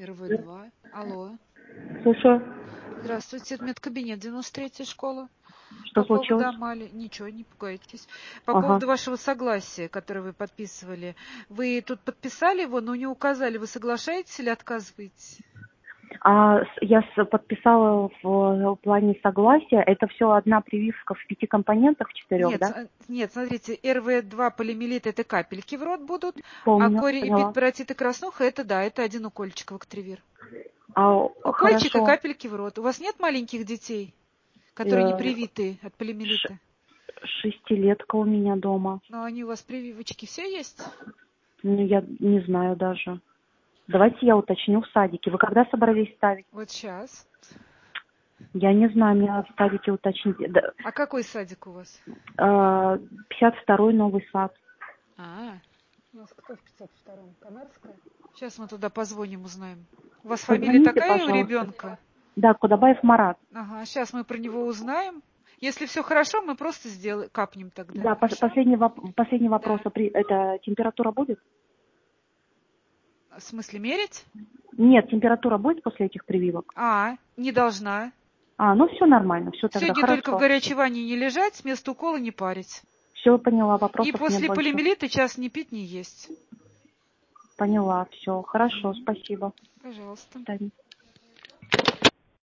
РВ-2. Алло. Слушаю. Здравствуйте, это медкабинет 93-я школа. Что По поводу случилось? Амали. Ничего, не пугайтесь. По Ага. поводу вашего согласия, которое вы подписывали. Вы тут подписали его, но не указали, вы соглашаетесь или отказываетесь? Я подписала в плане согласия. Это все одна прививка в 5 компонентах, в 4, Нет, да? нет, смотрите, РВ-2 полиомиелит это капельки в рот будут, а Помню, кори и поняла. паротит и краснуха это да, это один укольчик вактривир. Укольчик и Хорошо. капельки в рот. У вас нет маленьких детей, которые не Э, привиты от полиомиелита? Шестилетка у меня дома. Но они у вас прививочки все есть? Ну, я не знаю даже. Давайте я уточню в садике. Вы когда собрались ставить? Вот сейчас. Я не знаю, мне надо в садике уточнить. А какой садик у вас? 52-й Новый сад. У нас кто в 52-м? Камерская? Сейчас мы туда позвоним, узнаем. У вас фамилия Позвоните, такая у пожалуйста. ребенка? Да, Кудабаев Марат. Ага, сейчас мы про него узнаем. Если все хорошо, мы просто сделаем, капнем тогда. Да, Хорошо? последний вопрос. Да. Это температура будет? В смысле мерить? Нет, температура будет после этих прививок? Не должна. Ну все нормально, все тогда Сегодня только в хорошо. горячей ванне не лежать, с места укола не парить. Все поняла, И вопросов нет после больше. полиомиелита час не пить, не есть. Поняла, все, хорошо, спасибо. Пожалуйста. До свидания.